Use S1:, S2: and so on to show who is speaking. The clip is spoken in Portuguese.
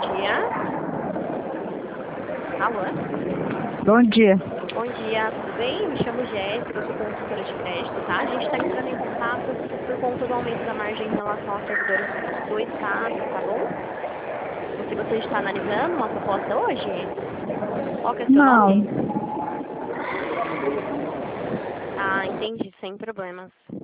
S1: dia. Alô?
S2: Bom dia.
S1: Bom dia, tudo bem? Me chamo Jéssica, eu sou consultora de crédito, tá? A gente está entrando em contato por conta do aumento da margem em relação aos servidores do Estado, tá bom? Se você está analisando uma proposta hoje, qual que é o seu
S2: Não.
S1: nome? Ah, entendi, sem problemas.